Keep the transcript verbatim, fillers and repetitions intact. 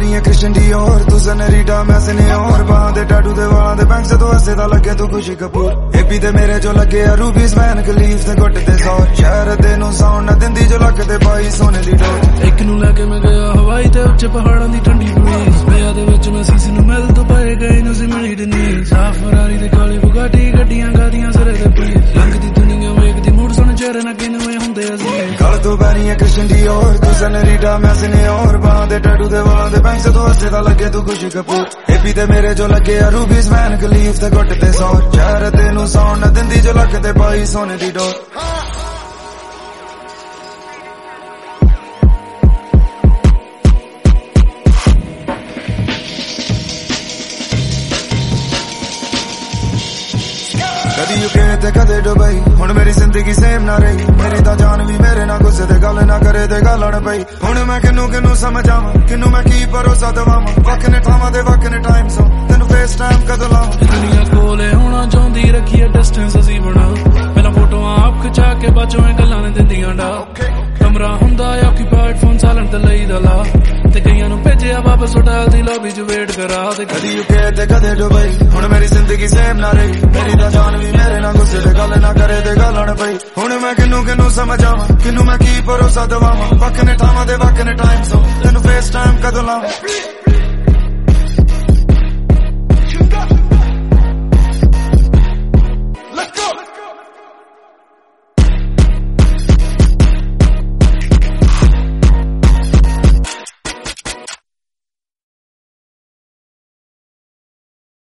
बनी है कृष्ण दी और तू सनरीटा मैं सिन्योर बाहां दे टैटू दे वालां दे बैंक से तो हसे दा लगे तू खुशी कपूर एपी ते मेरे जो लगे आ रूबीज वैन खलीफ ते गुट ते सौर शहर दे नू साउंड ना दिंदी जो लग ते पाई सोने दी डोर एक नू लगे मैं गया हवाई ते उच्चे पहाड़ां दी ठंडी ब्रीज पिया दे विच मैं सीसी नू मिल तो पाए गए नू सी मिली दी नी साफ फरारी ते काली बुगाटी गड्डियां गादियां सरे दे पीर लंघदी दुनिया वेखदी मूड सुन चेहरे ना किनवे हुंदे अजीज गल तू बनी है कृष्ण दी और तू सनरीटा मैं सिन्योर बाहां दे टैटू दे वालां दे बैंक से तो हसे दा लगे तू खुशी कपूर एपी ते मेरे जो लगे आ रूबीज वैन खलीफ ते गुट ते सौर शहर ते नू साउंड ना दिंदी जो लग ते पाई सोने दी डोर कदी यूके ते कदे दुबई हुण मेरी जिंदगी सेम ना रही मेरी तां जान भी मेरे ना गुस्से ते गल ना करे ते गल अड़ पई हुण मैं किनू किनू समझावां किनू मैं की भरोसा दवावां वख ने ठावां ते वख ने टाइम सो तैनू फेस टाइम कदों लावां दुनिया कोले होना चाहुंदी रखिए डिस्टेंस असी बना पहला फोटोआं आप खिचा के बाचों ए गल्लां ने दिंदियां डा कमरा हुंदा ऑक्यूपाइड फोन साइलेंट ते लई दा ला ते कईयां नू भेजिया वापस होटल दी लॉबी च वेट करा ते कदी यूके ते कदे दुबई हुण मेरी जिंदगी सेम ना रही मेरी तां जान भी मेरे ना गुस्से ते गल ना करे ते गल अड़ पई हुण मैं किनू किनू समझावां किनू मैं की भरोसा दवावां वख ने ठावां ते वख ने टाइम सो तैनू फेस टाइम कदों लावां